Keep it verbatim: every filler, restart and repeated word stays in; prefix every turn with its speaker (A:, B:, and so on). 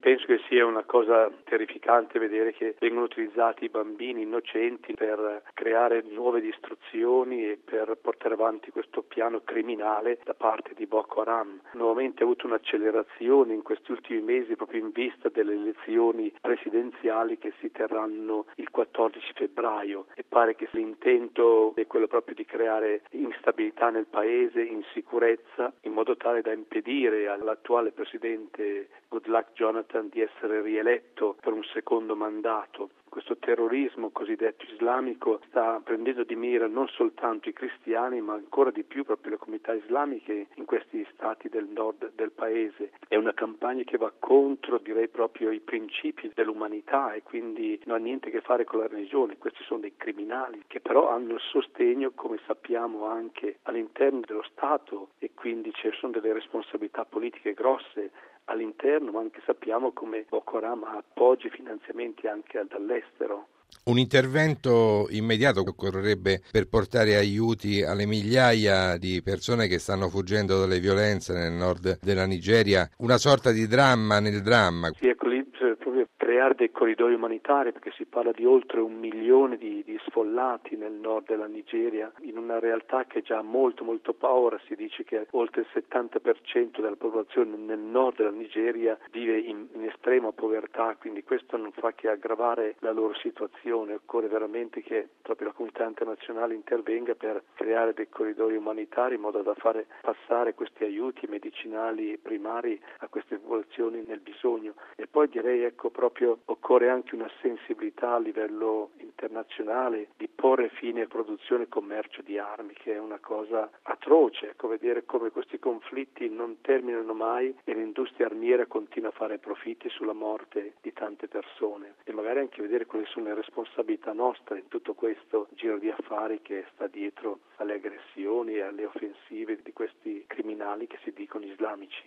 A: Penso che sia una cosa terrificante vedere che vengono utilizzati i bambini innocenti per creare nuove distruzioni e per portare avanti questo piano criminale da parte di Boko Haram. Nuovamente ha avuto un'accelerazione in questi ultimi mesi proprio in vista delle elezioni presidenziali che si terranno il quattordici febbraio e pare che l'intento è quello proprio di creare instabilità nel paese, insicurezza, in modo tale da impedire all'attuale presidente Goodluck Jonathan di essere rieletto per un secondo mandato. Questo terrorismo cosiddetto islamico sta prendendo di mira non soltanto i cristiani, ma ancora di più proprio le comunità islamiche in questi stati del nord del paese. È una campagna che va contro, direi, proprio i principi dell'umanità e quindi non ha niente a che fare con la religione. Questi sono dei criminali che però hanno il sostegno, come sappiamo, anche all'interno dello Stato e quindi ci sono delle responsabilità politiche grosse all'interno, ma anche sappiamo come Boko Haram ha appoggi e finanziamenti anche dall'estero.
B: Un intervento immediato occorrerebbe per portare aiuti alle migliaia di persone che stanno fuggendo dalle violenze nel nord della Nigeria, una sorta di dramma nel dramma.
A: Sì, ecco, lì bisogna proprio creare dei corridoi umanitari perché si parla di oltre un milione di, di sfollati nel nord della Nigeria, in una realtà che già ha molto molto paura. Si dice che oltre il settanta per cento della popolazione nel nord della Nigeria vive in, in estrema povertà, quindi questo non fa che aggravare la loro situazione. Occorre veramente che proprio la comunità internazionale intervenga per creare dei corridoi umanitari in modo da fare passare questi aiuti medicinali primari a queste popolazioni nel bisogno. E poi direi, ecco, proprio occorre anche una sensibilità a livello internazionale di porre fine a produzione e commercio di armi, che è una cosa atroce, ecco, vedere come questi conflitti non terminano mai e l'industria armiera continua a fare profitti sulla morte di tante persone e magari anche vedere quali sono le responsabilità nostre in tutto questo giro di affari che sta dietro alle aggressioni e alle offensive di questi criminali che si dicono islamici.